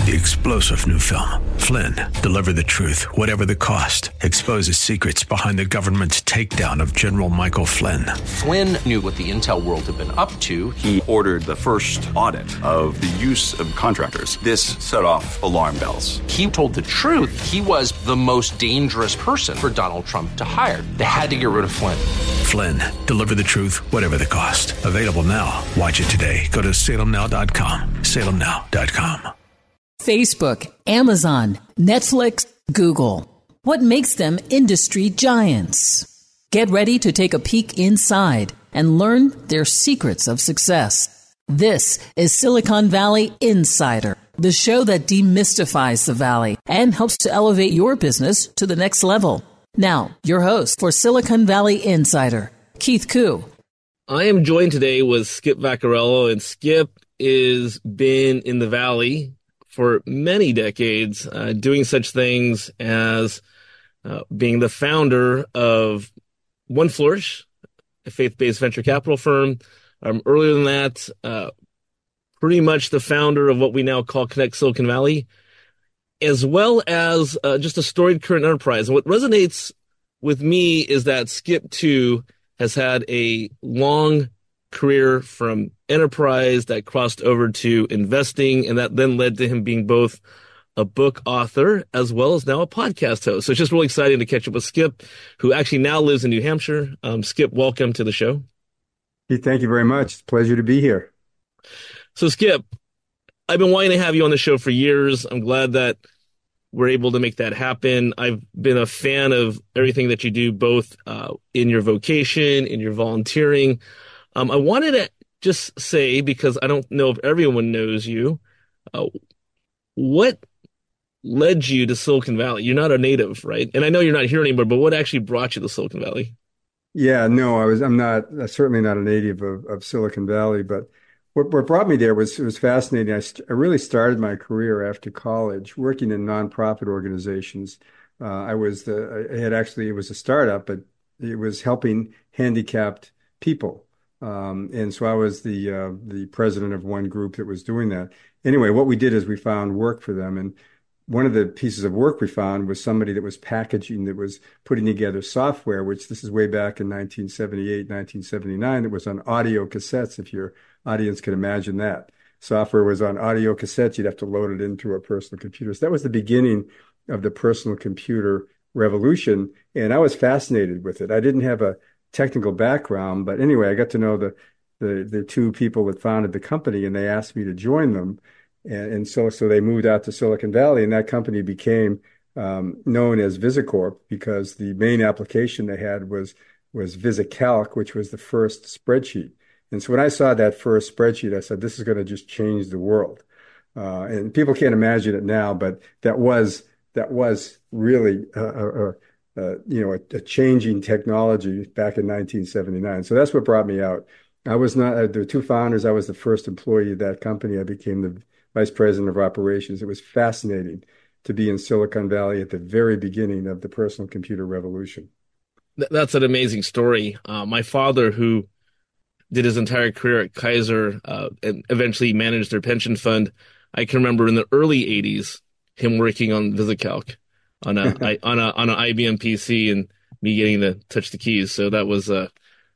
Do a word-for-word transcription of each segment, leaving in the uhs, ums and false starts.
The explosive new film, Flynn, deliver the truth, whatever the cost, exposes secrets behind the government's takedown of General Michael Flynn. Flynn knew what the intel world had been up to. He ordered the first audit of the use of contractors. This set off alarm bells. He told the truth. He was the most dangerous person for Donald Trump to hire. They had to get rid of Flynn. Flynn, deliver the truth, whatever the cost. Available now. Watch it today. Go to salem now dot com. salem now dot com. Facebook, Amazon, Netflix, Google. What makes them industry giants? Get ready to take a peek inside and learn their secrets of success. This is Silicon Valley Insider, the show that demystifies the Valley and helps to elevate your business to the next level. Now, your host for Silicon Valley Insider, Keith Koo. I am joined today with Skip Vaccarello, and Skip is been in the Valley for many decades, uh, doing such things as uh, being the founder of One Flourish, a faith-based venture capital firm. Um, earlier than that, uh, pretty much the founder of what we now call Connect Silicon Valley, as well as uh, just a storied current enterprise. And what resonates with me is that Skip, too, has had a long career from enterprise that crossed over to investing, and that then led to him being both a book author as well as now a podcast host. So it's just really exciting to catch up with Skip, who actually now lives in New Hampshire. Um, Skip, welcome to the show. Hey, thank you very much. It's a pleasure to be here. So Skip, I've been wanting to have you on the show for years. I'm glad that we're able to make that happen. I've been a fan of everything that you do, both uh, in your vocation, in your volunteering. Um, I wanted to just say, because I don't know if everyone knows you, uh, what led you to Silicon Valley? You're not a native, right? And I know you're not here anymore, but what actually brought you to Silicon Valley? Yeah, no, I was. I'm not. uh, Certainly not a native of, of Silicon Valley, but what, what brought me there was it was fascinating. I, st- I really started my career after college working in nonprofit organizations. Uh, I was the. I had actually it was a startup, but it was helping handicapped people. Um, and so I was the uh, the president of one group that was doing that. Anyway, what we did is we found work for them. And one of the pieces of work we found was somebody that was packaging, that was putting together software, which this is way back in nineteen seventy-eight, nineteen seventy-nine, that was on audio cassettes, if your audience can imagine that. Software was on audio cassettes. You'd have to load it into a personal computer. So that was the beginning of the personal computer revolution. And I was fascinated with it. I didn't have a technical background, but anyway, I got to know the, the, the two people that founded the company, and they asked me to join them. And, and so, so they moved out to Silicon Valley, and that company became um, known as VisiCorp because the main application they had was, was VisiCalc, which was the first spreadsheet. And so when I saw that first spreadsheet, I said, this is going to just change the world. Uh, and people can't imagine it now, but that was, that was really a, a, Uh, you know, a, a changing technology back in nineteen seventy-nine. So that's what brought me out. I was not, uh, the two founders, I was the first employee of that company. I became the vice president of operations. It was fascinating to be in Silicon Valley at the very beginning of the personal computer revolution. That's an amazing story. Uh, my father, who did his entire career at Kaiser uh, and eventually managed their pension fund, I can remember in the early eighties, him working on VisiCalc. on a I, on a on an I B M P C and me getting to touch the keys. So that was uh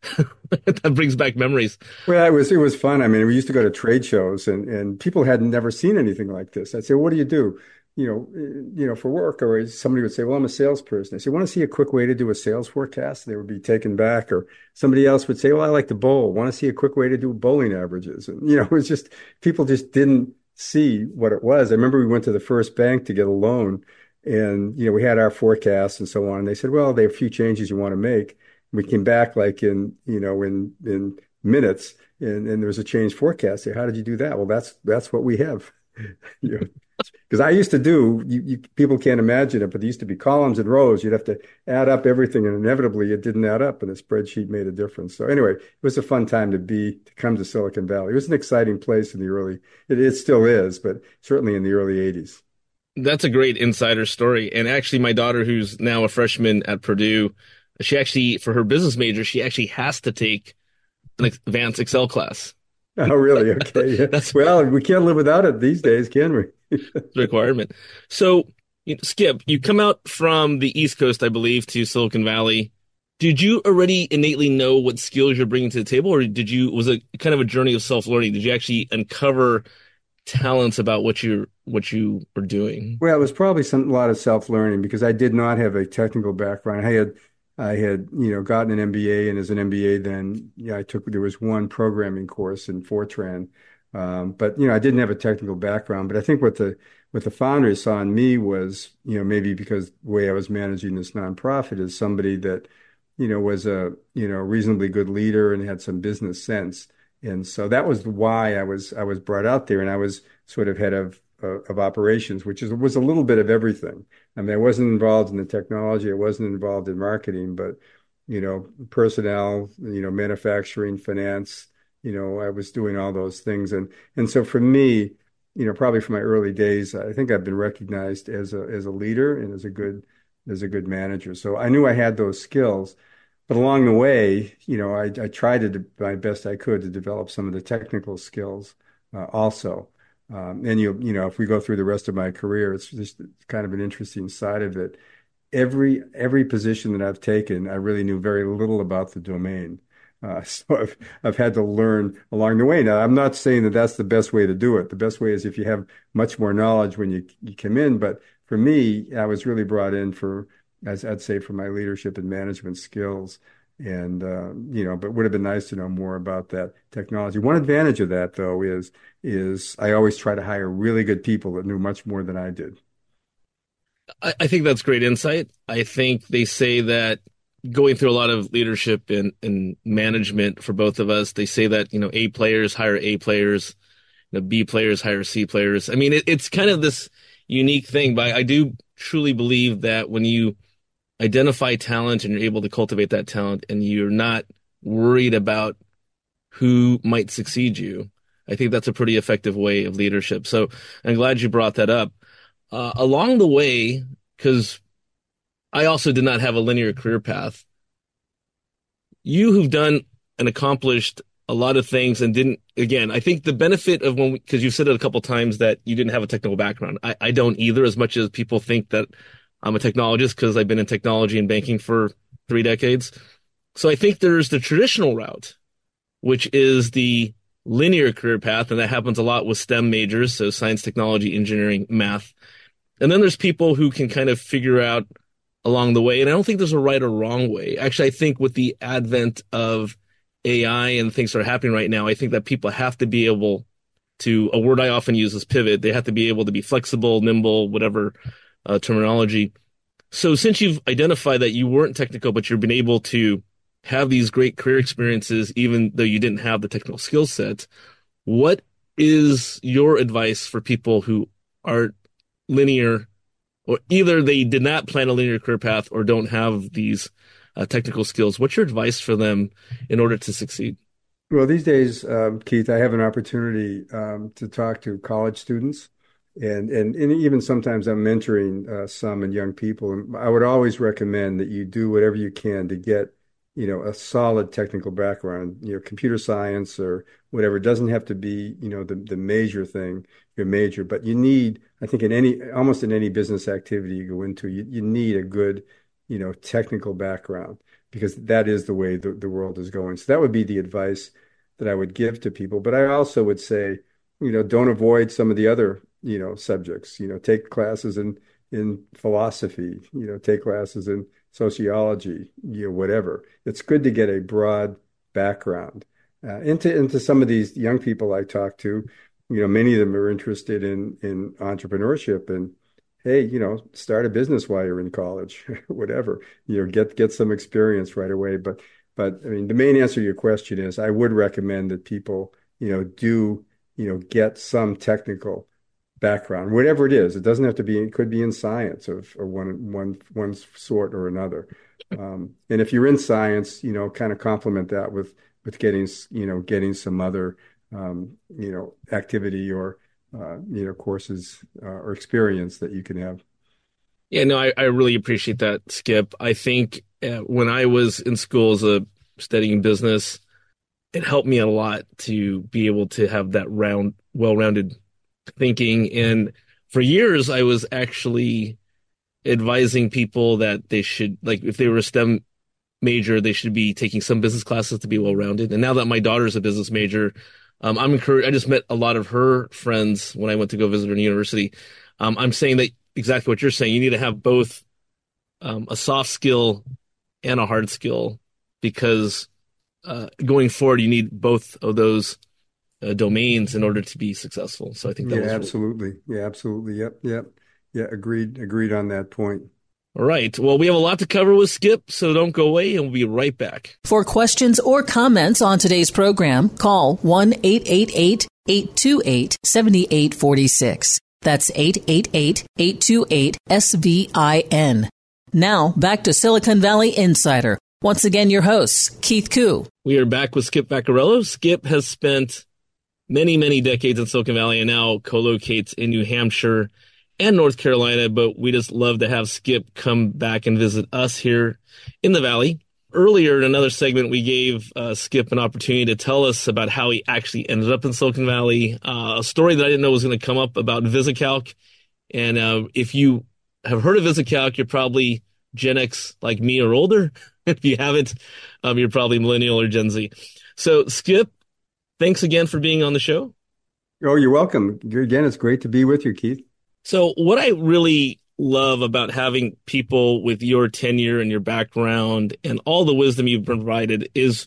that brings back memories. Well, it was it was fun. I mean, we used to go to trade shows, and and people had never seen anything like this. I'd say, "What do you do?" You know, you know, for work. Or somebody would say, "Well, I'm a salesperson." I say, "Want to see a quick way to do a sales forecast?" They would be taken back. Or somebody else would say, "Well, I like to bowl. Want to see a quick way to do bowling averages?" And you know, it was just people just didn't see what it was. I remember we went to the first bank to get a loan. And, you know, we had our forecasts and so on. And they said, well, there are a few changes you want to make. We came back like in, you know, in, in minutes, and, and there was a change forecast. Say, how did you do that? Well, that's, that's what we have. You know, because I used to do, you, you, people can't imagine it, but there used to be columns and rows. You'd have to add up everything, and inevitably it didn't add up, and the spreadsheet made a difference. So anyway, it was a fun time to be, to come to Silicon Valley. It was an exciting place in the early, it, it still is, but certainly in the early eighties. That's a great insider story. And actually, my daughter, who's now a freshman at Purdue, she actually, for her business major, she actually has to take an advanced Excel class. Oh, really? Okay. Yeah. That's Well, we can't live without it these days, can we? the requirement. So, you know, Skip, you come out from the East Coast, I believe, to Silicon Valley. Did you already innately know what skills you're bringing to the table, or did you was it kind of a journey of self-learning? Did you actually uncover talents about what you what you were doing? Well, it was probably some a lot of self-learning because I did not have a technical background. I had I had, you know, gotten an M B A, and as an M B A then, yeah, I took there was one programming course in Fortran. Um, but you know, I didn't have a technical background. But I think what the what the founders saw in me was, you know, maybe because the way I was managing this nonprofit is somebody that, you know, was a, you know, reasonably good leader and had some business sense. And so that was why I was I was brought out there, and I was sort of head of uh, of operations, which is was a little bit of everything. I mean, I wasn't involved in the technology, I wasn't involved in marketing, but you know, personnel, you know, manufacturing, finance, you know, I was doing all those things. And and so for me, you know, probably from my early days, I think I've been recognized as a as a leader and as a good as a good manager. So I knew I had those skills. But along the way, you know, I, I tried to do my best I could to develop some of the technical skills uh, also. Um, and you, you know, if we go through the rest of my career, it's just kind of an interesting side of it. Every every position that I've taken, I really knew very little about the domain. Uh, so I've I've had to learn along the way. Now, I'm not saying that that's the best way to do it. The best way is if you have much more knowledge when you you come in. But for me, I was really brought in for, as I'd say, for my leadership and management skills. And, uh, you know, but it would have been nice to know more about that technology. One advantage of that, though, is, is I always try to hire really good people that knew much more than I did. I, I think that's great insight. I think they say that going through a lot of leadership and, and management for both of us, they say that, you know, A players hire A players, you know, B players hire C players. I mean, it, it's kind of this unique thing, but I, I do truly believe that when you identify talent and you're able to cultivate that talent and you're not worried about who might succeed you, I think that's a pretty effective way of leadership. So I'm glad you brought that up. Uh, along the way, because I also did not have a linear career path, you who've done and accomplished a lot of things and didn't, again, I think the benefit of when, because you've said it a couple of times that you didn't have a technical background. I, I don't either, as much as people think that I'm a technologist because I've been in technology and banking for three decades. So I think there's the traditional route, which is the linear career path, and that happens a lot with STEM majors, so science, technology, engineering, math. And then there's people who can kind of figure out along the way, and I don't think there's a right or wrong way. Actually, I think with the advent of A I and things that are happening right now, I think that people have to be able to, a word I often use is pivot. They have to be able to be flexible, nimble, whatever uh, terminology. So since you've identified that you weren't technical, but you've been able to have these great career experiences, even though you didn't have the technical skill set, what is your advice for people who are linear, or either they did not plan a linear career path or don't have these uh, technical skills? What's your advice for them in order to succeed? Well, these days, um, Keith, I have an opportunity um, to talk to college students, and, and, and even sometimes I'm mentoring uh, some and young people. And I would always recommend that you do whatever you can to get, you know, a solid technical background, you know, computer science or whatever. It doesn't have to be, you know, the, the major thing, your major, but you need, I think in any, almost in any business activity you go into, you, you need a good, you know, technical background, because that is the way the, the world is going. So that would be the advice that I would give to people. But I also would say, you know, don't avoid some of the other, you know, subjects, you know, take classes in, in philosophy, you know, take classes in sociology, you know, whatever. It's good to get a broad background. Uh, into into some of these young people I talk to, you know, many of them are interested in in entrepreneurship, and hey, you know, start a business while you're in college, whatever. You know, get get some experience right away. But but I mean, the main answer to your question is I would recommend that people, you know, do, you know, get some technical background, whatever it is. It doesn't have to be, it could be in science of, of one, one, one sort or another. Um, and if you're in science, you know, kind of complement that with, with getting, you know, getting some other, um, you know, activity or, uh, you know, courses uh, or experience that you can have. Yeah, no, I, I really appreciate that, Skip. I think uh, when I was in school as a studying business, it helped me a lot to be able to have that round, well-rounded thinking. And for years, I was actually advising people that they should, like, if they were a STEM major, they should be taking some business classes to be well-rounded. And now that my daughter's a business major, um, I'm encouraged. I just met a lot of her friends when I went to go visit her in university. Um, I'm saying that exactly what you're saying. You need to have both um, a soft skill and a hard skill, because uh, going forward, you need both of those uh, domains in order to be successful. So I think that yeah, was absolutely. Really... Yeah, absolutely. Yep. Yep. Yeah. Agreed. Agreed on that point. All right. Well, we have a lot to cover with Skip, so don't go away, and we'll be right back. For questions or comments on today's program, call one eight eight eight, eight two eight, seven eight four six. That's eight eight eight, eight two eight, S V I N. Now, back to Silicon Valley Insider. Once again, your hosts, Keith Koo. We are back with Skip Vaccarello. Skip has spent many, many decades in Silicon Valley and now co-locates in New Hampshire and North Carolina, but we just love to have Skip come back and visit us here in the Valley. Earlier in another segment, we gave uh, Skip an opportunity to tell us about how he actually ended up in Silicon Valley, uh, a story that I didn't know was going to come up about VisiCalc. And uh, if you have heard of VisiCalc, you're probably Gen X like me or older. If you haven't, um, you're probably millennial or Gen Z. So, Skip, thanks again for being on the show. Oh, you're welcome. Again, it's great to be with you, Keith. So what I really love about having people with your tenure and your background and all the wisdom you've provided is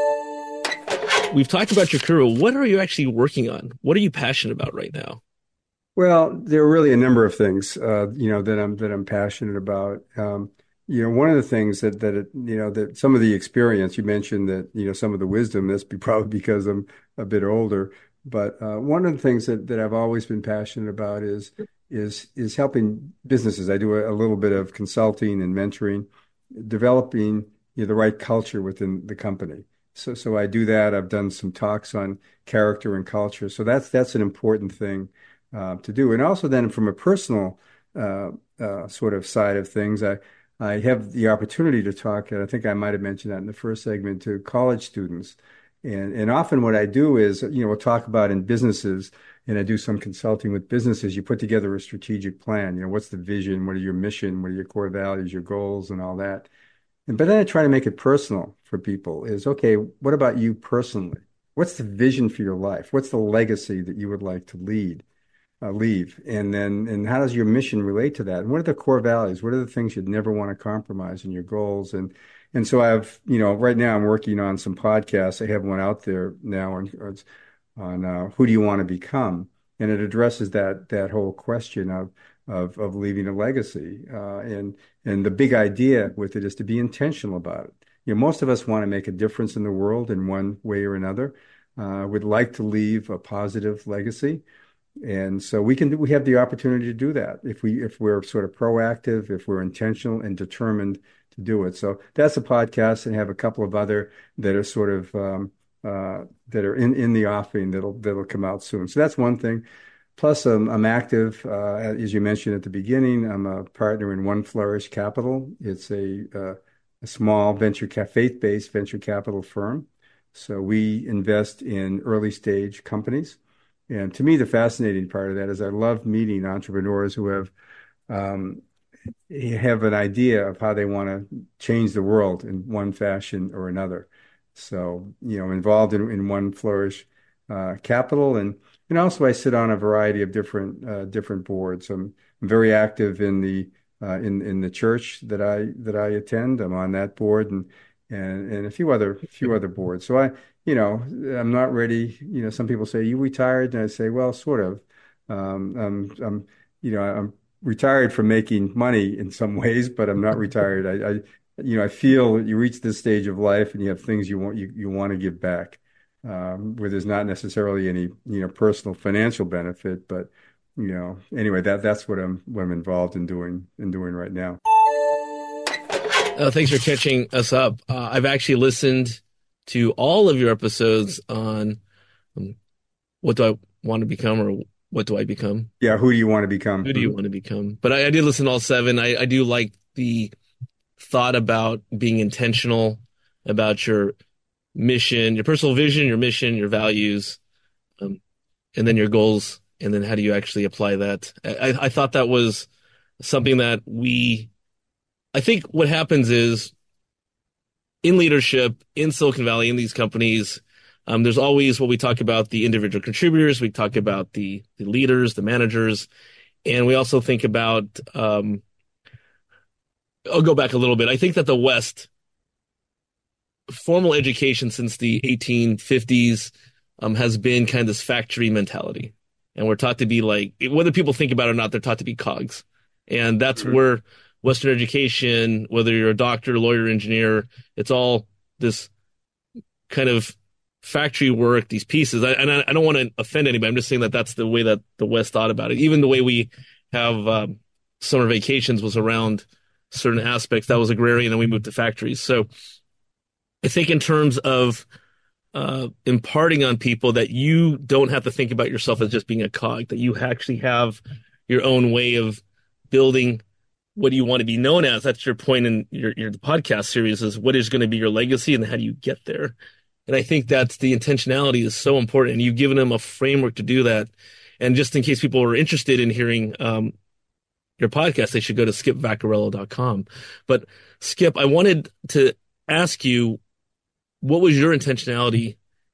we've talked about your career. What are you actually working on? What are you passionate about right now? Well, there are really a number of things, uh, you know, that I'm that I'm passionate about. Um, you know, one of the things that that it, you know that some of the experience you mentioned, that you know some of the wisdom. That's be probably because I'm a bit older. But uh, one of the things that, that I've always been passionate about is is is helping businesses. I do a, a little bit of consulting and mentoring, developing you know, the right culture within the company. So so I do that. I've done some talks on character and culture. So that's that's an important thing uh, to do. And also then from a personal uh, uh, sort of side of things, I I have the opportunity to talk, and I think I might have mentioned that in the first segment, to college students. And and often what I do is, you know, we'll talk about in businesses, and I do some consulting with businesses. You put together a strategic plan. You know, what's the vision? What are your mission? What are your core values, your goals, and all that? And but then I try to make it personal for people. Is okay, what about you personally? What's the vision for your life? What's the legacy that you would like to lead, uh, leave? And then and how does your mission relate to that? And what are the core values? What are the things you'd never want to compromise in your goals? And And so I've, you know, right now I'm working on some podcasts. I have one out there now on, on uh, who do you want to become? And it addresses that that whole question of of, of leaving a legacy. Uh, and and the big idea with it is to be intentional about it. You know, most of us want to make a difference in the world in one way or another. Uh, would like to leave a positive legacy. And so we can we have the opportunity to do that if we if we're sort of proactive, if we're intentional and determined to do it. So that's a podcast, and I have a couple of other that are sort of um, uh, that are in, in the offing that'll that'll come out soon. So that's one thing. Plus, um, I'm active, uh, as you mentioned at the beginning. I'm a partner in One Flourish Capital. It's a, uh, a small venture faith-based venture capital firm. So we invest in early stage companies. And to me, the fascinating part of that is I love meeting entrepreneurs who have um, have an idea of how they want to change the world in one fashion or another. So, you know, involved in, in One Flourish uh, Capital, and and also I sit on a variety of different uh, different boards. I'm, I'm very active in the uh, in in the church that I that I attend. I'm on that board, and and and a few other few other boards. So I, you know, I'm not ready. You know, some people say, "You retired?" And I say, "Well, sort of. Um, I'm, I'm, you know, I'm retired from making money in some ways, but I'm not retired. I, I, you know, I feel that you reach this stage of life and you have things you want you, you want to give back, um, where there's not necessarily any, you know, personal financial benefit, but you know, anyway, that that's what I'm what I'm involved in doing in doing right now." Uh, thanks for catching us up. Uh, I've actually listened to all of your episodes on um, what do I want to become, or what do I become? Yeah, who do you want to become? Who do you want to become? But I, I did listen to all seven. I, I do like the thought about being intentional about your mission, your personal vision, your mission, your values, um, and then your goals. And then how do you actually apply that? I, I thought that was something that we, I think what happens is in leadership, in Silicon Valley, in these companies, um, there's always what we talk about, the individual contributors. We talk about the, the leaders, the managers. And we also think about, um, I'll go back a little bit. I think that the West, formal education since the eighteen fifties um, has been kind of this factory mentality. And we're taught to be like, whether people think about it or not, they're taught to be cogs. And that's mm-hmm. where Western education, whether you're a doctor, lawyer, engineer, it's all this kind of factory work, these pieces. I, and I, I don't want to offend anybody. I'm just saying that that's the way that the West thought about it. Even the way we have um, summer vacations was around certain aspects. That was agrarian, and we moved to factories. So I think in terms of uh, imparting on people that you don't have to think about yourself as just being a cog, that you actually have your own way of building what do you want to be known as. That's your point in your, your podcast series, is what is going to be your legacy and how do you get there? And I think that's the intentionality is so important. And you've given them a framework to do that. And just in case people are interested in hearing um, your podcast, they should go to skip vaccarello dot com. But Skip, I wanted to ask you, what was your intentionality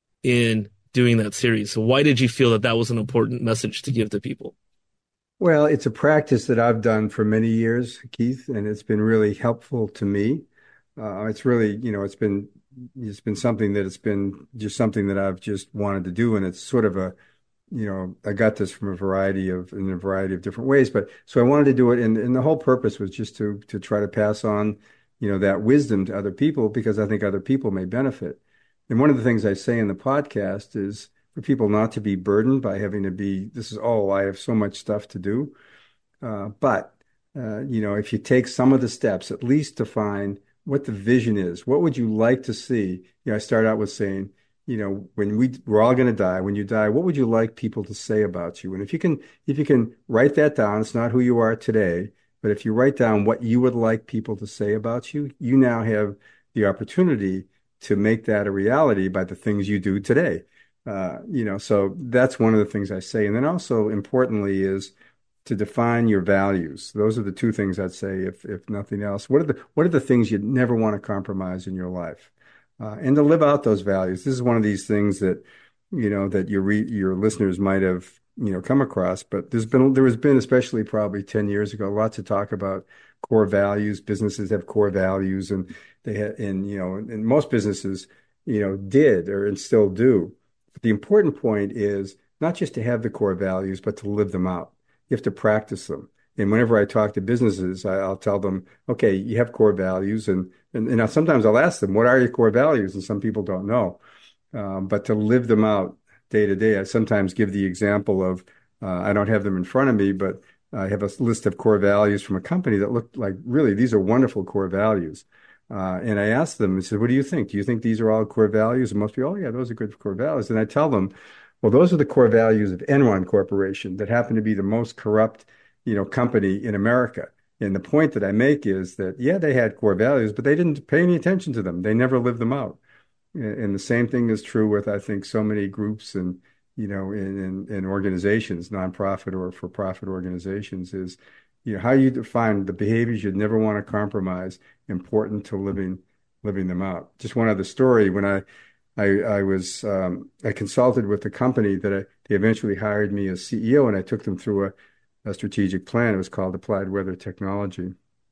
in doing that series? So why did you feel that that was an important message to give to people? Well, it's a practice that I've done for many years, Keith, and it's been really helpful to me. Uh, it's really, you know, it's been it's been something that it's been just something that I've just wanted to do, and it's sort of a, you know, I got this from a variety of in a variety of different ways, but so I wanted to do it, and, and the whole purpose was just to to try to pass on, you know, that wisdom to other people, because I think other people may benefit. And one of the things I say in the podcast is for people not to be burdened by having to be, this is, oh, I have so much stuff to do. Uh, but, uh, you know, if you take some of the steps, at least to find what the vision is, what would you like to see? You know, I start out with saying, you know, when we, we're all going to die, when you die, what would you like people to say about you? And if you can, if you can write that down, it's not who you are today, but if you write down what you would like people to say about you, you now have the opportunity to make that a reality by the things you do today. Uh, you know, so that's one of the things I say. And then also importantly is to define your values. Those are the two things I'd say, if if nothing else. What are the what are the things you'd never want to compromise in your life? Uh, and to live out those values. This is one of these things that, you know, that your re- your listeners might have, you know, come across. But there's been there has been, especially probably ten years ago, lots of talk about core values. Businesses have core values, and they have, and you know, and most businesses, you know, did or and still do. But the important point is not just to have the core values, but to live them out. You have to practice them. And whenever I talk to businesses, I, I'll tell them, okay, you have core values. And, and, and sometimes I'll ask them, what are your core values? And some people don't know. Um, but to live them out day to day, I sometimes give the example of, uh, I don't have them in front of me, but I have a list of core values from a company that looked like, really, these are wonderful core values. Uh, and I asked them, I said, what do you think? Do you think these are all core values? And most people, oh, yeah, those are good core values. And I tell them, well, those are the core values of Enron Corporation that happen to be the most corrupt, you know, company in America. And the point that I make is that, yeah, they had core values, but they didn't pay any attention to them. They never lived them out. And the same thing is true with, I think, so many groups and, you know, in, in, in organizations, nonprofit or for-profit organizations, is, you know, how you define the behaviors you'd never want to compromise, important to living living them out. Just one other story. When I I, I was um, I consulted with the company that I, they eventually hired me as C E O, and I took them through a, a strategic plan. It was called Applied Weather Technology.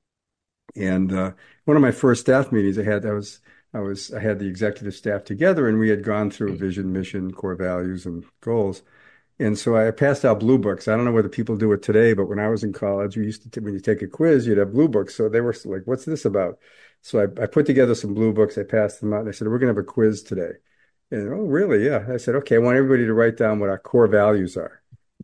And uh, one of my first staff meetings, I had I was I was I had the executive staff together, and we had gone through vision, mission, core values, and goals. And so I passed out blue books. I don't know whether people do it today, but when I was in college, we used to, t- when you take a quiz, you'd have blue books. So they were like, what's this about? So I, I put together some blue books. I passed them out. And I said, we're going to have a quiz today. And, oh, really? Yeah. I said, okay, I want everybody to write down what our core values are.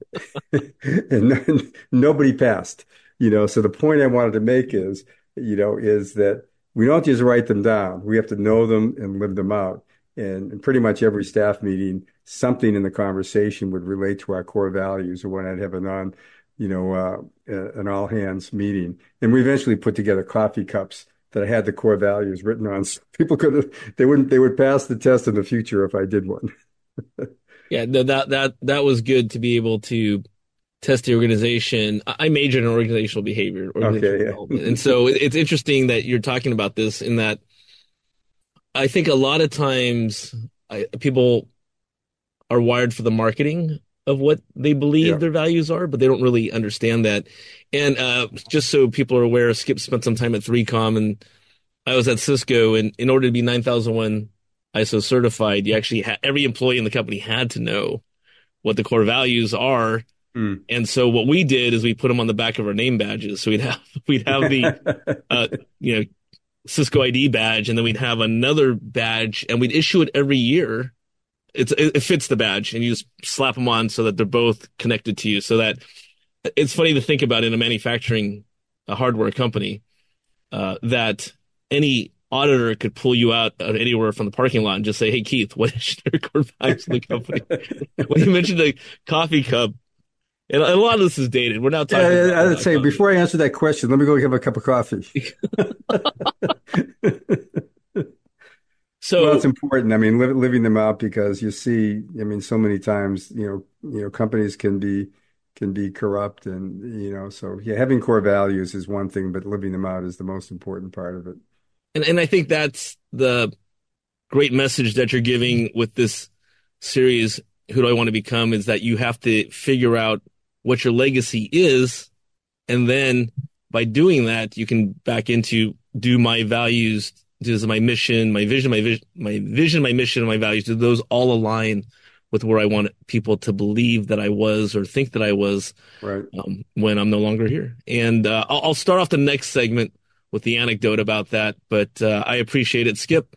And no, nobody passed, you know. So the point I wanted to make is, you know, is that we don't just write them down. We have to know them and live them out. And in pretty much every staff meeting, something in the conversation would relate to our core values, or when I'd have a non, you know, uh, an all hands meeting. And we eventually put together coffee cups that I had the core values written on. So people could they wouldn't they would pass the test in the future if I did one. Yeah, no, that that that was good to be able to test the organization. I majored in organizational behavior, organizational okay, development, and so it's interesting that you're talking about this. In that, I think a lot of times I, people are wired for the marketing of what they believe yeah. their values are, but they don't really understand that. And uh, just so people are aware, Skip spent some time at three com, and I was at Cisco. And in order to be nine thousand one I S O certified, you actually ha- every employee in the company had to know what the core values are. Mm. And so what we did is we put them on the back of our name badges. So we'd have we'd have the uh, you know Cisco I D badge, and then we'd have another badge, and we'd issue it every year. It's it, it fits the badge, and you just slap them on so that they're both connected to you. So that it's funny to think about in a manufacturing a hardware company uh, that any auditor could pull you out of anywhere from the parking lot and just say, "Hey, Keith, what is your core values of the company?" When you mentioned the coffee cup, and a lot of this is dated. We're now talking. Yeah, about I'd say coffee. Before I answer that question, let me go have a cup of coffee. So well, it's important. I mean, li- living them out, because you see, I mean, so many times, you know, you know, companies can be can be corrupt, and you know, so yeah, having core values is one thing, but living them out is the most important part of it. And and I think that's the great message that you're giving with this series, Who Do I Want to Become, is that you have to figure out what your legacy is, and then by doing that, you can back into, do my values, does my mission, my vision, my vision, my vision, my mission, and my values, do those all align with where I want people to believe that I was or think that I was right. um, when I'm no longer here? And uh, I'll, I'll start off the next segment with the anecdote about that, but uh, I appreciate it, Skip.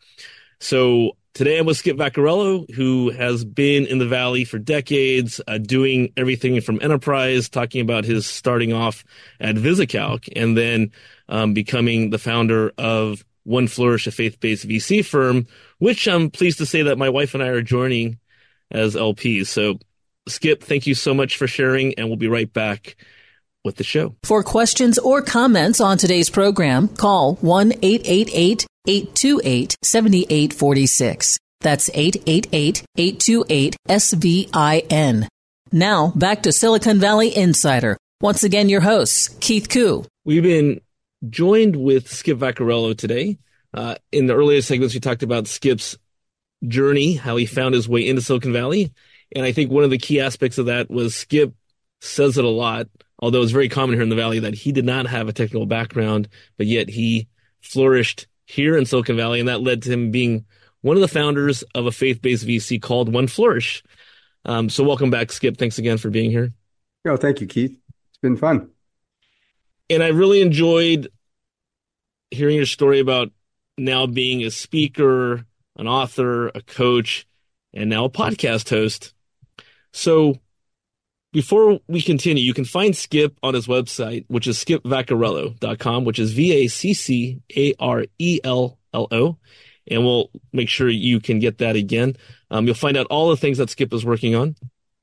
So today I'm with Skip Vaccarello, who has been in the Valley for decades, uh, doing everything from enterprise, talking about his starting off at VisiCalc, and then um, becoming the founder of One Flourish, a faith-based V C firm, which I'm pleased to say that my wife and I are joining as L Ps. So, Skip, thank you so much for sharing, and we'll be right back with the show. For questions or comments on today's program, call one eight eight eight, eight two eight, seven eight four six. That's eight eight eight, eight two eight, S V I N. Now, back to Silicon Valley Insider. Once again, your hosts, Keith Koo. We've been joined with Skip Vaccarello today. Uh, in the earlier segments, we talked about Skip's journey, how he found his way into Silicon Valley. And I think one of the key aspects of that was Skip says it a lot, although it's very common here in the Valley, that he did not have a technical background, but yet he flourished here in Silicon Valley. And that led to him being one of the founders of a faith-based V C called One Flourish. Um, so welcome back, Skip. Thanks again for being here. Oh, thank you, Keith. It's been fun. And I really enjoyed hearing your story about now being a speaker, an author, a coach, and now a podcast host. So before we continue, you can find Skip on his website, which is skip vaccarello dot com, which is V A C C A R E L L O. And we'll make sure you can get that again. Um, you'll find out all the things that Skip is working on.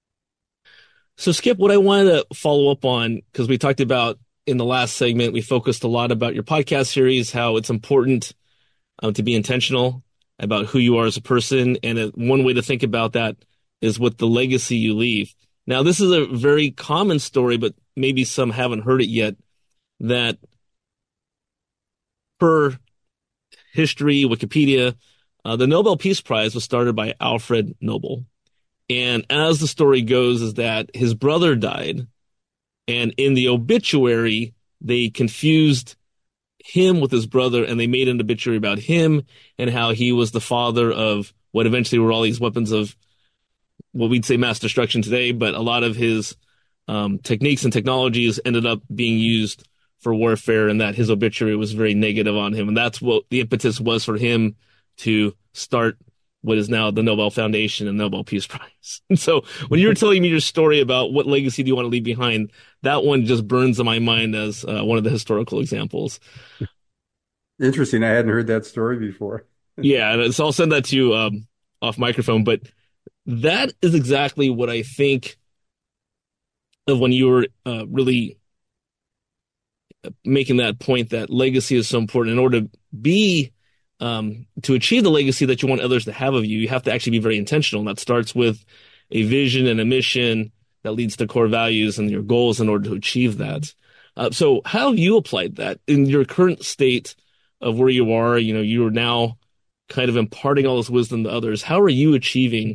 So, Skip, what I wanted to follow up on, because we talked about in the last segment, we focused a lot about your podcast series, how it's important um, to be intentional about who you are as a person. And uh, one way to think about that is with the legacy you leave. Now, this is a very common story, but maybe some haven't heard it yet, that per history, Wikipedia, uh, the Nobel Peace Prize was started by Alfred Nobel. And as the story goes, is that his brother died, and in the obituary, they confused him with his brother, and they made an obituary about him and how he was the father of what eventually were all these weapons of what we'd say mass destruction today, but a lot of his um, techniques and technologies ended up being used for warfare, and that his obituary was very negative on him. And that's what the impetus was for him to start what is now the Nobel Foundation and Nobel Peace Prize. And so when you were telling me your story about what legacy do you want to leave behind, that one just burns in my mind as uh, one of the historical examples. Interesting. I hadn't heard that story before. Yeah, so I'll send that to you um, off microphone. But that is exactly what I think of when you were uh, really making that point that legacy is so important. In order to be, um, to achieve the legacy that you want others to have of you, you have to actually be very intentional. And that starts with a vision and a mission that leads to core values and your goals in order to achieve that. Uh, so how have you applied that in your current state of where you are? You know, you are now kind of imparting all this wisdom to others. How are you achieving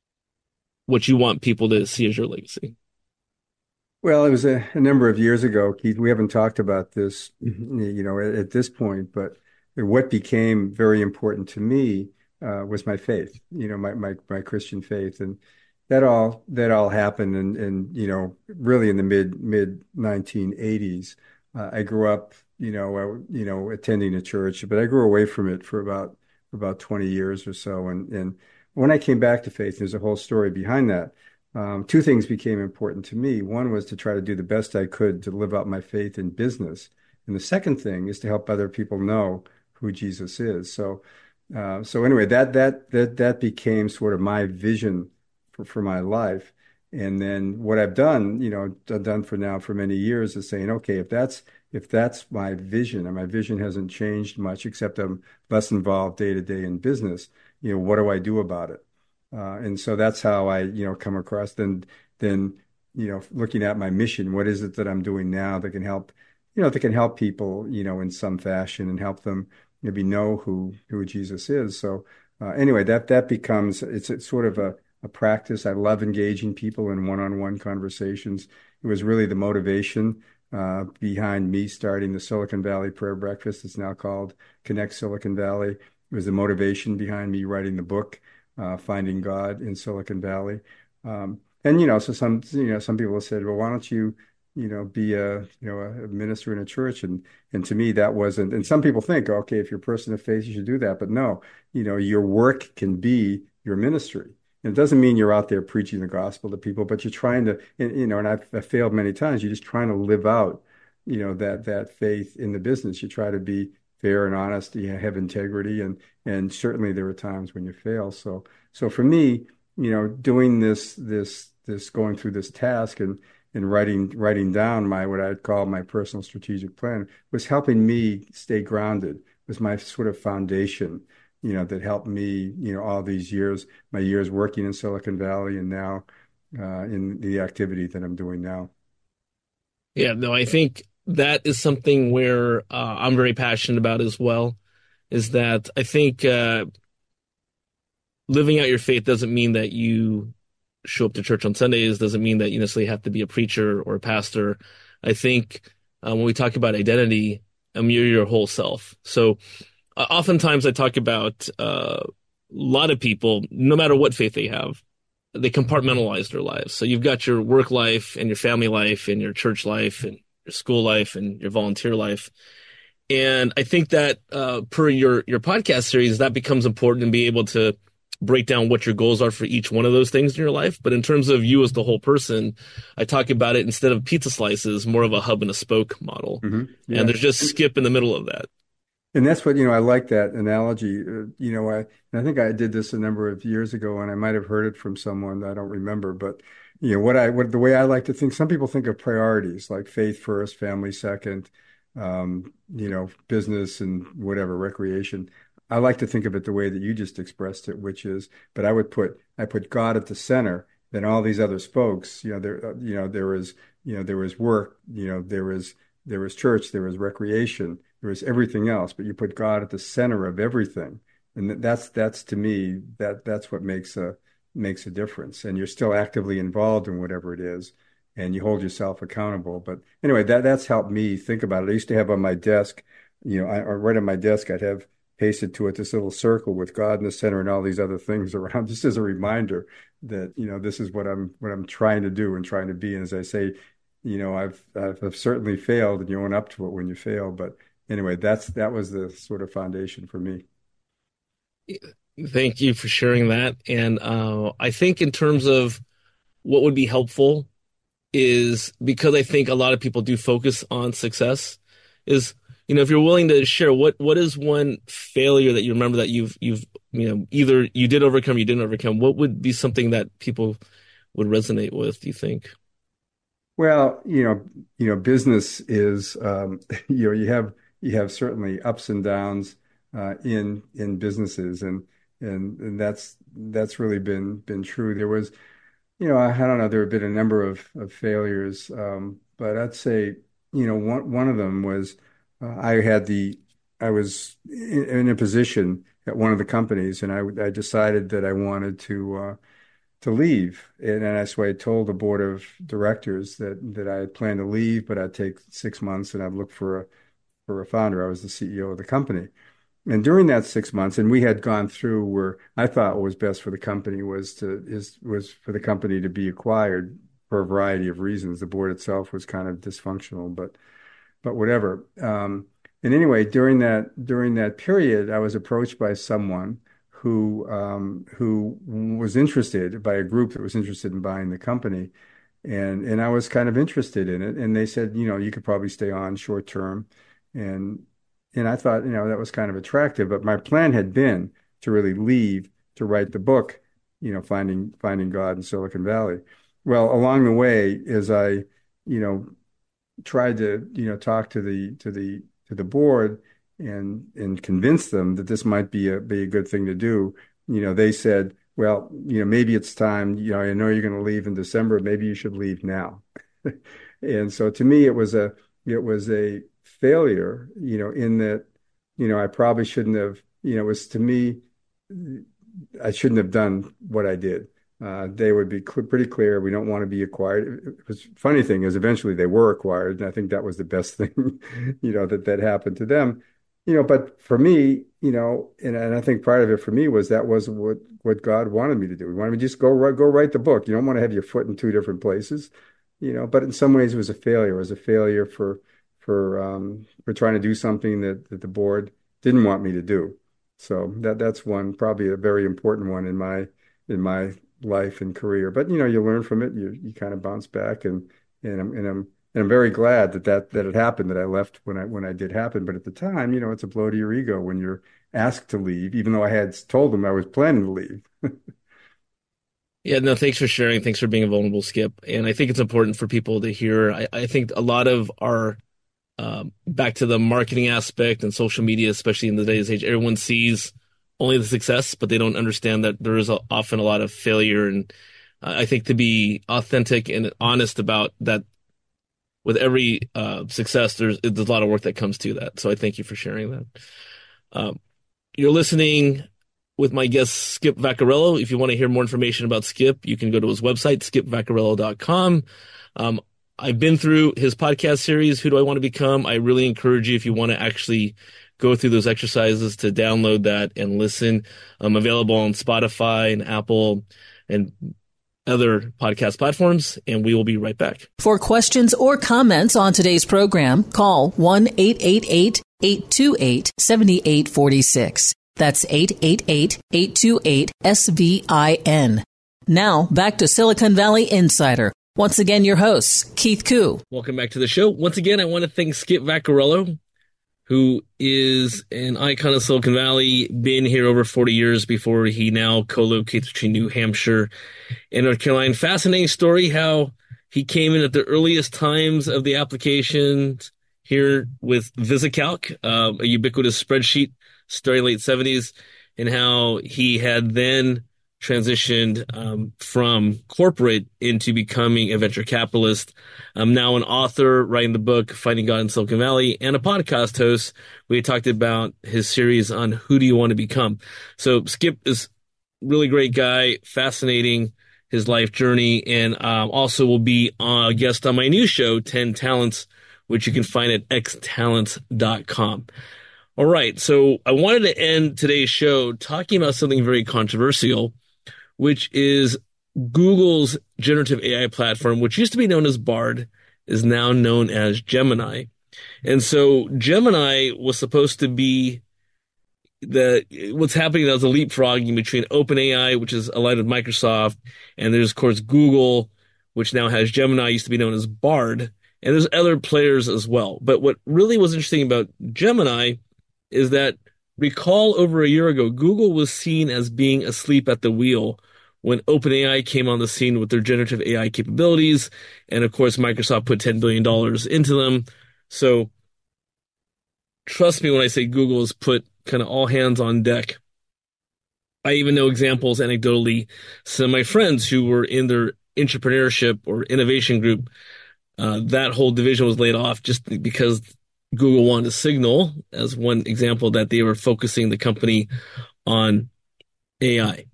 what you want people to see as your legacy? Well, it was a, a number of years ago, Keith. We haven't talked about this, you know, at, at this point, but what became very important to me uh, was my faith, you know, my, my, my Christian faith. And that all, that all happened in, in, you know, really in the mid, mid nineteen eighties. Uh, I grew up, you know, uh, you know, attending a church, but I grew away from it for about, for about twenty years or so. And, and when I came back to faith, there's a whole story behind that. Um, two things became important to me. One was to try to do the best I could to live out my faith in business. And the second thing is to help other people know who Jesus is. So, uh, so anyway, that, that, that, that became sort of my vision for, for my life. And then what I've done, you know, done for now for many years is saying, okay, if that's, if that's my vision, and my vision hasn't changed much, except I'm less involved day to day in business, you know, what do I do about it? Uh, and so that's how I, you know, come across then, then, you know, looking at my mission, what is it that I'm doing now that can help, you know, that can help people, you know, in some fashion and help them maybe know who, who Jesus is. So uh, anyway, that, that becomes, it's, it's sort of a, a practice. I love engaging people in one-on-one conversations. It was really the motivation uh, behind me starting the Silicon Valley Prayer Breakfast. It's now called Connect Silicon Valley. It was the motivation behind me writing the book, Uh, Finding God in Silicon Valley. Um, and, you know, so some, you know, some people have said, well, why don't you, you know, be a, you know, a minister in a church? And, and to me, that wasn't, and some people think, okay, if you're a person of faith, you should do that. But no, you know, your work can be your ministry. And it doesn't mean you're out there preaching the gospel to people, but you're trying to, you know, and I've, I've failed many times. You're just trying to live out, you know, that, that faith in the business. You try to be fair and honest, you have integrity, and and certainly there are times when you fail. So so for me, you know, doing this this this going through this task and and writing writing down my what I'd call my personal strategic plan was helping me stay grounded. Was my sort of foundation, you know, that helped me, you know, all these years, my years working in Silicon Valley and now uh, in the activity that I'm doing now. Yeah, no, I think that is something where uh, I'm very passionate about as well, is that I think uh, living out your faith doesn't mean that you show up to church on Sundays, doesn't mean that you necessarily have to be a preacher or a pastor. I think uh, when we talk about identity, um, you're your whole self. So uh, oftentimes I talk about uh, a lot of people, no matter what faith they have, they compartmentalize their lives. So you've got your work life and your family life and your church life and your school life and your volunteer life. And I think that uh, per your, your podcast series, that becomes important and be able to break down what your goals are for each one of those things in your life. But in terms of you as the whole person, I talk about it instead of pizza slices, more of a hub and a spoke model. Mm-hmm. Yeah. And there's just Skip in the middle of that. And that's what, you know, I like that analogy. Uh, you know, I, and I think I did this a number of years ago, and I might have heard it from someone, I don't remember, but you know, what I, what the way I like to think, some people think of priorities like faith first, family second, um, you know, business and whatever, recreation. I like to think of it the way that you just expressed it, which is, but I would put, I put God at the center, then all these other spokes, you know, there, uh, you know, there was, you know, there was work, you know, there was, there was church, there was recreation, there was everything else, but you put God at the center of everything. And that's, that's to me, that, that's what makes a, makes a difference, and you're still actively involved in whatever it is, and you hold yourself accountable. But anyway, that that's helped me think about it. I used to have on my desk, you know, I, or right on my desk, I'd have pasted to it this little circle with God in the center and all these other things around, just as a reminder that, you know, this is what I'm what I'm trying to do and trying to be. And as I say, you know, I've I've, I've certainly failed, and you own up to it when you fail. But anyway, that's that was the sort of foundation for me. Yeah. Thank you for sharing that. And uh, I think in terms of what would be helpful is, because I think a lot of people do focus on success, is, you know, if you're willing to share what, what is one failure that you remember that you've, you've, you know, either you did overcome, you didn't overcome, what would be something that people would resonate with, do you think? Well, you know, you know, business is, um, you know, you have you have certainly ups and downs uh, in in businesses, and and and that's that's really been been true. There was, you know, I, I don't know, there have been a number of of failures, um, but I'd say, you know, one one of them was uh, I had the I was in, in a position at one of the companies, and I I decided that I wanted to. Uh, to leave. And, and that's why I told the board of directors that that I had planned to leave, but I'd take six months and I'd look for a for a founder. I was the C E O of the company. And during that six months, and we had gone through where I thought what was best for the company was to is was for the company to be acquired for a variety of reasons. The board itself was kind of dysfunctional, but but whatever. Um, and anyway, during that during that period, I was approached by someone who um, who was interested by a group that was interested in buying the company, and and I was kind of interested in it. And they said, you know, you could probably stay on short term, and and I thought, you know, that was kind of attractive. But my plan had been to really leave to write the book, you know, finding finding God in Silicon Valley. Well, along the way, as I, you know, tried to, you know, talk to the to the to the board. and and convince them that this might be a be a good thing to do, you know, they said, well, you know, maybe it's time, you know, I know you're going to leave in December, maybe you should leave now. And so to me, it was a it was a failure, you know, in that, you know, I probably shouldn't have, you know, it was to me, I shouldn't have done what I did. Uh, they would be cl- pretty clear, we don't want to be acquired. It was funny thing is eventually they were acquired, and I think that was the best thing, you know, that that happened to them. You know, but for me, you know, and, and I think part of it for me was that was what, what God wanted me to do. He wanted me to just go go write the book. You don't want to have your foot in two different places, you know. But in some ways, it was a failure. It was a failure for for um, for trying to do something that, that the board didn't want me to do. So that that's one, probably a very important one in my in my life and career. But you know, you learn from it. You you kind of bounce back, and and I'm and I'm. And I'm very glad that, that that it happened, that I left when I when I did happen. But at the time, you know, it's a blow to your ego when you're asked to leave, even though I had told them I was planning to leave. Yeah, no, thanks for sharing. Thanks for being vulnerable, Skip. And I think it's important for people to hear. I, I think a lot of our, um, back to the marketing aspect and social media, especially in the today's age, everyone sees only the success, but they don't understand that there is a, often a lot of failure. And uh, I think to be authentic and honest about that, with every uh, success, there's, there's a lot of work that comes to that. So I thank you for sharing that. Um, you're listening with my guest, Skip Vaccarello. If you want to hear more information about Skip, you can go to his website, skip vaccarello dot com. Um, I've been through his podcast series, Who Do I Want to Become? I really encourage you, if you want to actually go through those exercises, to download that and listen. I'm available on Spotify and Apple and other podcast platforms, and we will be right back. For questions or comments on today's program, call one eight eight eight, eight two eight, seven eight four six. That's eight eight eight, eight two eight, S V I N. Now, back to Silicon Valley Insider. Once again, your host, Keith Koo. Welcome back to the show. Once again, I want to thank Skip Vaccarello, who is an icon of Silicon Valley, been here over forty years before he now co-locates between New Hampshire and North Carolina. Fascinating story how he came in at the earliest times of the applications here with VisiCalc, uh, a ubiquitous spreadsheet starting late seventies, and how he had then transitioned um, from corporate into becoming a venture capitalist. I'm now an author, writing the book, Finding God in Silicon Valley, and a podcast host. We talked about his series on Who Do You Want to Become? So Skip is a really great guy, fascinating, his life journey, and um, also will be a guest on my new show, ten talents, which you can find at x talents dot com. All right, so I wanted to end today's show talking about something very controversial, which is Google's generative A I platform, which used to be known as Bard, is now known as Gemini. And so Gemini was supposed to be the, what's happening now is a leapfrogging between OpenAI, which is aligned with Microsoft, and there's, of course, Google, which now has Gemini, used to be known as Bard, and there's other players as well. But what really was interesting about Gemini is that, recall over a year ago, Google was seen as being asleep at the wheel when OpenAI came on the scene with their generative A I capabilities. And of course, Microsoft put ten billion dollars into them. So trust me when I say Google has put kind of all hands on deck. I even know examples anecdotally. Some of my friends who were in their entrepreneurship or innovation group, uh, that whole division was laid off just because Google wanted to signal, as one example, that they were focusing the company on A I.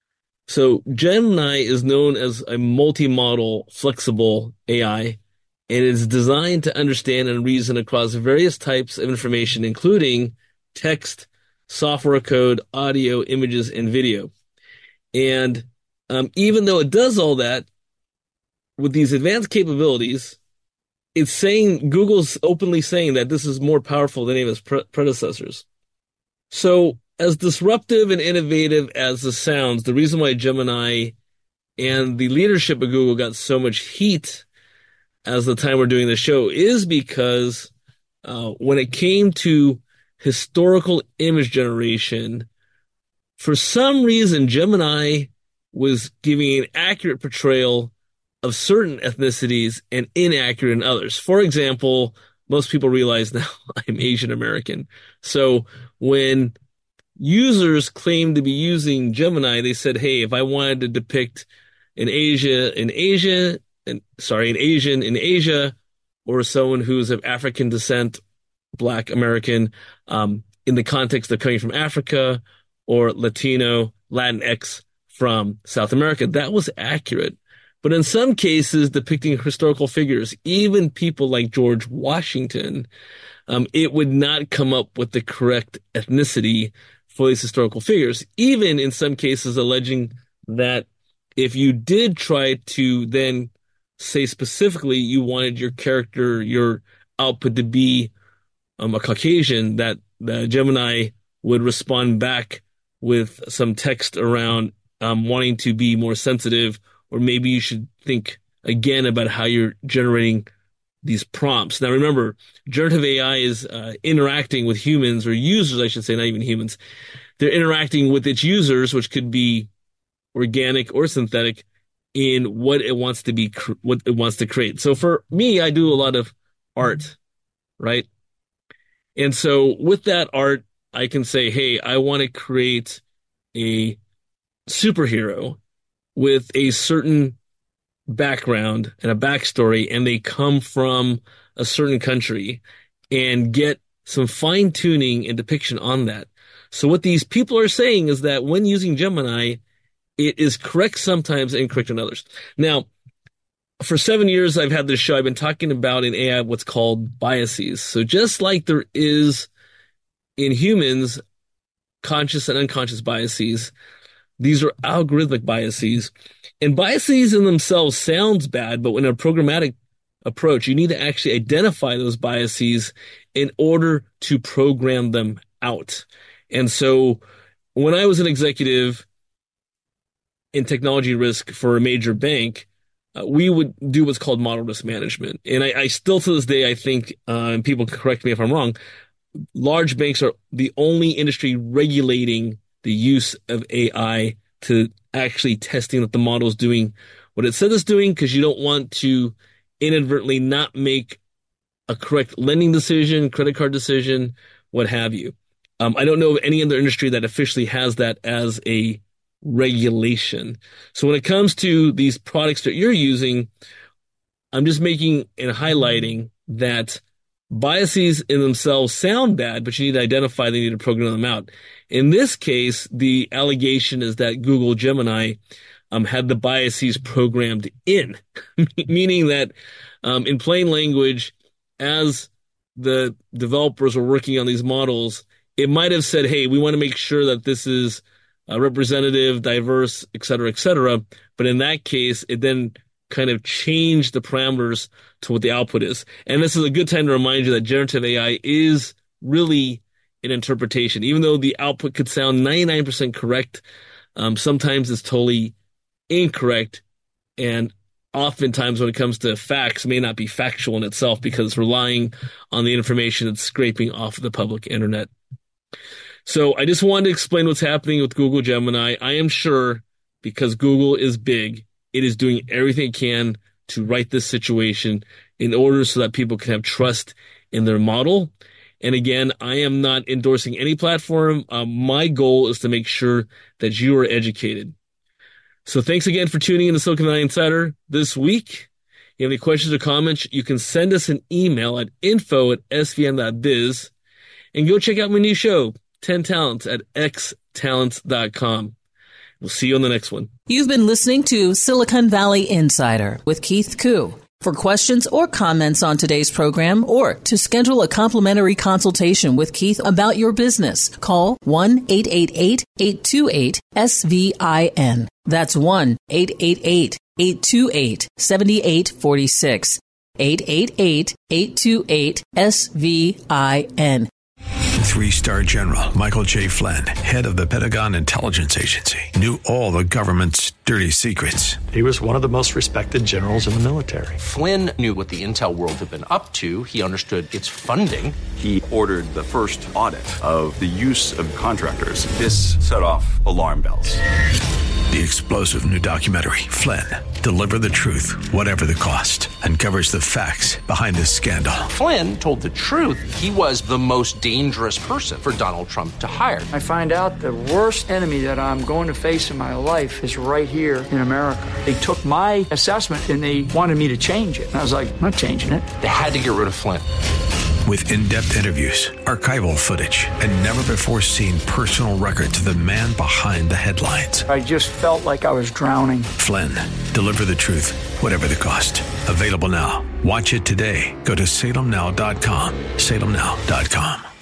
So Gemini is known as a multi-model flexible A I, and it is designed to understand and reason across various types of information, including text, software code, audio, images, and video. And um, even though it does all that, with these advanced capabilities, it's saying, Google's openly saying that this is more powerful than any of its pre- predecessors. So as disruptive and innovative as this sounds, the reason why Gemini and the leadership of Google got so much heat as the time we're doing the show is because uh, when it came to historical image generation, for some reason, Gemini was giving an accurate portrayal of certain ethnicities and inaccurate in others. For example, most people realize now I'm Asian American. So when users claim to be using Gemini, they said, hey, if I wanted to depict an Asia in Asia, and sorry, an Asian in Asia, or someone who's of African descent, Black American, um, in the context of coming from Africa, or Latino, Latinx from South America, that was accurate. But in some cases, depicting historical figures, even people like George Washington, um, it would not come up with the correct ethnicity for these historical figures, even in some cases alleging that if you did try to then say specifically you wanted your character, your output to be um, a Caucasian, that the Gemini would respond back with some text around um, wanting to be more sensitive, or maybe you should think again about how you're generating these prompts. Now, remember, generative A I is uh, interacting with humans, or users, I should say, not even humans. They're interacting with its users, which could be organic or synthetic, in what it wants to be, what it wants to create. So for me, I do a lot of art, right? And so with that art, I can say, hey, I want to create a superhero with a certain background and a backstory, and they come from a certain country, and get some fine tuning and depiction on that. So what these people are saying is that when using Gemini, it is correct sometimes and incorrect in others. Now, for seven years I've had this show, I've been talking about in A I what's called biases. So just like there is in humans conscious and unconscious biases, these are algorithmic biases. And biases in themselves sounds bad, but in a programmatic approach, you need to actually identify those biases in order to program them out. And so when I was an executive in technology risk for a major bank, uh, we would do what's called model risk management. And I, I still to this day, I think, uh, and people correct me if I'm wrong, large banks are the only industry regulating the use of A I to actually testing that the model is doing what it said it's doing, because you don't want to inadvertently not make a correct lending decision, credit card decision, what have you. Um, I don't know of any other industry that officially has that as a regulation. So when it comes to these products that you're using, I'm just making and highlighting that biases in themselves sound bad, but you need to identify, they need to program them out. In this case, the allegation is that Google Gemini um, had the biases programmed in, meaning that um, in plain language, as the developers were working on these models, it might have said, hey, we want to make sure that this is uh, representative, diverse, et cetera, et cetera. But in that case, it then kind of changed the parameters to what the output is. And this is a good time to remind you that generative A I is really an interpretation. Even though the output could sound ninety-nine percent correct, um, sometimes it's totally incorrect. And oftentimes when it comes to facts, may not be factual in itself because it's relying on the information it's scraping off of the public internet. So I just wanted to explain what's happening with Google Gemini. I am sure because Google is big. It is doing everything it can to right this situation in order so that people can have trust in their model. And again, I am not endorsing any platform. Uh, my goal is to make sure that you are educated. So thanks again for tuning in to Silicon Valley Insider this week. If you have any questions or comments, you can send us an email at info at s v n dot biz and go check out my new show, ten talents, at x talents dot com. We'll see you on the next one. You've been listening to Silicon Valley Insider with Keith Koo. For questions or comments on today's program or to schedule a complimentary consultation with Keith about your business, call one eight eight eight, eight two eight, S V I N. That's one eight eight eight, eight two eight, seven eight four six. eight eight eight, eight two eight, S V I N. Three-star General Michael J. Flynn, head of the Pentagon Intelligence Agency, knew all the government's dirty secrets. He was one of the most respected generals in the military. Flynn knew what the intel world had been up to. He understood its funding. He ordered the first audit of the use of contractors. This set off alarm bells. The explosive new documentary, Flynn, Deliver the Truth, Whatever the Cost, uncovers the facts behind this scandal. Flynn told the truth. He was the most dangerous person for Donald Trump to hire. I find out the worst enemy that I'm going to face in my life is right here in America. They took my assessment and they wanted me to change it. And I was like, I'm not changing it. They had to get rid of Flynn. With in-depth interviews, archival footage, and never-before-seen personal records of the man behind the headlines. I just felt like I was drowning. Flynn, Deliver the Truth, Whatever the Cost. Available now. Watch it today. Go to salem now dot com. salem now dot com.